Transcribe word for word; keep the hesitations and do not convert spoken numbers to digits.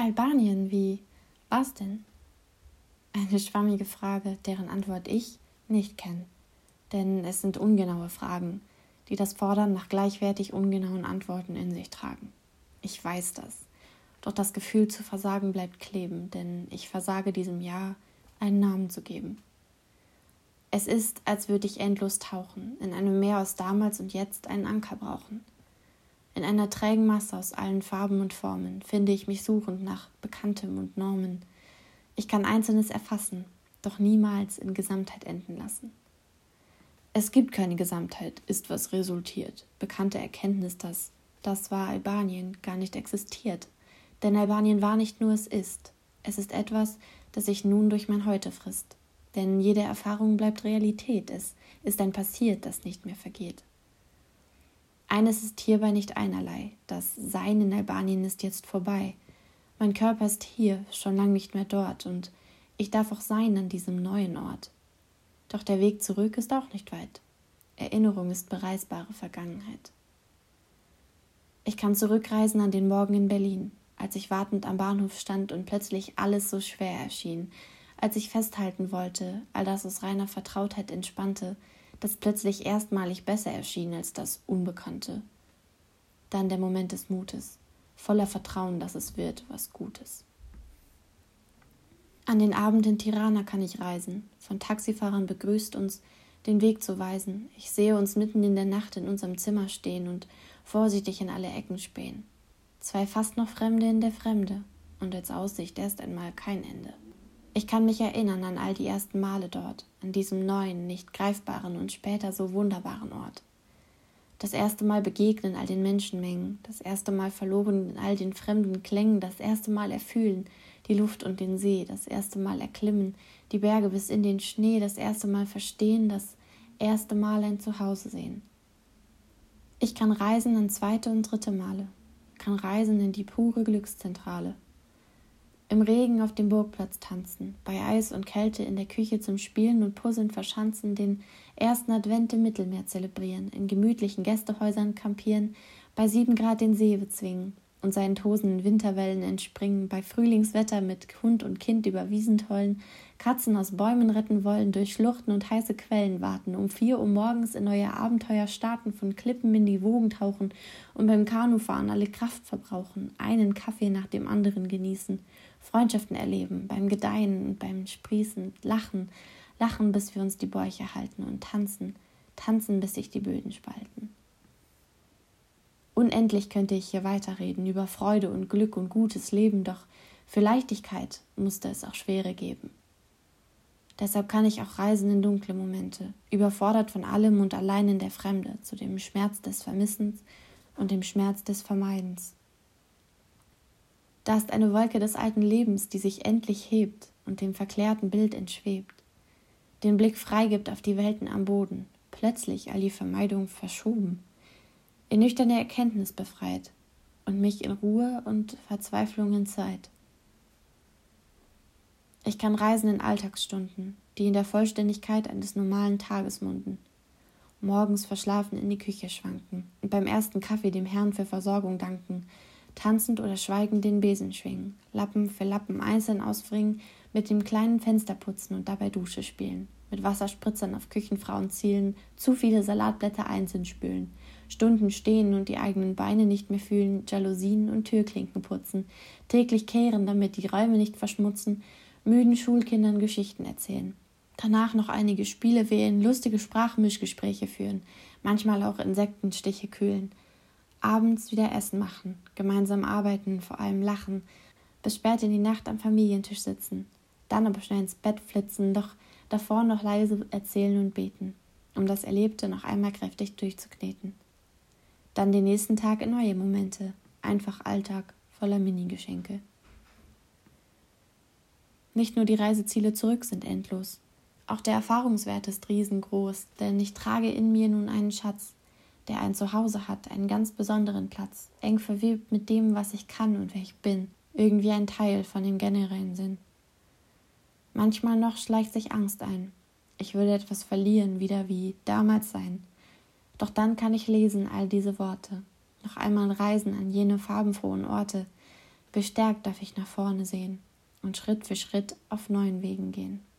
Albanien, wie? Was denn? Eine schwammige Frage, deren Antwort ich nicht kenne. Denn es sind ungenaue Fragen, die das Fordern nach gleichwertig ungenauen Antworten in sich tragen. Ich weiß das. Doch das Gefühl zu versagen bleibt kleben, denn ich versage diesem Jahr, einen Namen zu geben. Es ist, als würde ich endlos tauchen, in einem Meer aus damals und jetzt einen Anker brauchen. In einer trägen Masse aus allen Farben und Formen finde ich mich suchend nach Bekanntem und Normen. Ich kann Einzelnes erfassen, doch niemals in Gesamtheit enden lassen. Es gibt keine Gesamtheit, ist was resultiert. Bekannte Erkenntnis, dass das war Albanien gar nicht existiert. Denn Albanien war nicht nur es ist. Es ist etwas, das sich nun durch mein Heute frisst. Denn jede Erfahrung bleibt Realität. Es ist ein Passiert, das nicht mehr vergeht. Eines ist hierbei nicht einerlei. Das Sein in Albanien ist jetzt vorbei. Mein Körper ist hier, schon lang nicht mehr dort. Und ich darf auch sein an diesem neuen Ort. Doch der Weg zurück ist auch nicht weit. Erinnerung ist bereisbare Vergangenheit. Ich kann zurückreisen an den Morgen in Berlin, als ich wartend am Bahnhof stand und plötzlich alles so schwer erschien, als ich festhalten wollte, all das aus reiner Vertrautheit entspannte, das plötzlich erstmalig besser erschien als das Unbekannte. Dann der Moment des Mutes, voller Vertrauen, dass es wird, was Gutes. An den Abend in Tirana kann ich reisen, von Taxifahrern begrüßt uns, den Weg zu weisen. Ich sehe uns mitten in der Nacht in unserem Zimmer stehen und vorsichtig in alle Ecken spähen. Zwei fast noch Fremde in der Fremde und als Aussicht erst einmal kein Ende. Ich kann mich erinnern an all die ersten Male dort, an diesem neuen, nicht greifbaren und später so wunderbaren Ort. Das erste Mal begegnen all den Menschenmengen, das erste Mal verloren in all den fremden Klängen, das erste Mal erfühlen die Luft und den See, das erste Mal erklimmen die Berge bis in den Schnee, das erste Mal verstehen, das erste Mal ein Zuhause sehen. Ich kann reisen an zweite und dritte Male, kann reisen in die pure Glückszentrale. Im Regen auf dem Burgplatz tanzen, bei Eis und Kälte in der Küche zum Spielen und Puzzeln verschanzen, den ersten Advent im Mittelmeer zelebrieren, in gemütlichen Gästehäusern kampieren, bei sieben Grad den See bezwingen und seinen tosenden Winterwellen entspringen, bei Frühlingswetter mit Hund und Kind über Wiesen tollen, Katzen aus Bäumen retten wollen, durch Schluchten und heiße Quellen warten, um vier Uhr morgens in neue Abenteuer starten, von Klippen in die Wogen tauchen und beim Kanufahren alle Kraft verbrauchen, einen Kaffee nach dem anderen genießen, Freundschaften erleben, beim Gedeihen und beim Sprießen, lachen, lachen, bis wir uns die Bäuche halten und tanzen, tanzen, bis sich die Böden spalten. Unendlich könnte ich hier weiterreden über Freude und Glück und gutes Leben, doch für Leichtigkeit musste es auch Schwere geben. Deshalb kann ich auch reisen in dunkle Momente, überfordert von allem und allein in der Fremde, zu dem Schmerz des Vermissens und dem Schmerz des Vermeidens. Da ist eine Wolke des alten Lebens, die sich endlich hebt und dem verklärten Bild entschwebt, den Blick freigibt auf die Welten am Boden, plötzlich all die Vermeidung verschoben, in nüchterne Erkenntnis befreit und mich in Ruhe und Verzweiflung in Zeit. Ich kann reisen in Alltagsstunden, die in der Vollständigkeit eines normalen Tages munden, morgens verschlafen in die Küche schwanken und beim ersten Kaffee dem Herrn für Versorgung danken, tanzend oder schweigend den Besen schwingen, Lappen für Lappen einzeln ausbringen, mit dem kleinen Fenster putzen und dabei Dusche spielen, mit Wasserspritzern auf Küchenfrauen zielen, zu viele Salatblätter einzeln spülen, Stunden stehen und die eigenen Beine nicht mehr fühlen, Jalousien und Türklinken putzen, täglich kehren, damit die Räume nicht verschmutzen, müden Schulkindern Geschichten erzählen. Danach noch einige Spiele wählen, lustige Sprachmischgespräche führen, manchmal auch Insektenstiche kühlen, abends wieder Essen machen, gemeinsam arbeiten, vor allem lachen, bis spät in die Nacht am Familientisch sitzen, dann aber schnell ins Bett flitzen, doch davor noch leise erzählen und beten, um das Erlebte noch einmal kräftig durchzukneten. Dann den nächsten Tag in neue Momente, einfach Alltag voller Mini-Geschenke. Nicht nur die Reiseziele zurück sind endlos, auch der Erfahrungswert ist riesengroß, denn ich trage in mir nun einen Schatz, der ein Zuhause hat, einen ganz besonderen Platz, eng verwebt mit dem, was ich kann und wer ich bin, irgendwie ein Teil von dem generellen Sinn. Manchmal noch schleicht sich Angst ein. Ich würde etwas verlieren, wieder wie damals sein. Doch dann kann ich lesen all diese Worte, noch einmal reisen an jene farbenfrohen Orte, Gestärkt darf ich nach vorne sehen und Schritt für Schritt auf neuen Wegen gehen.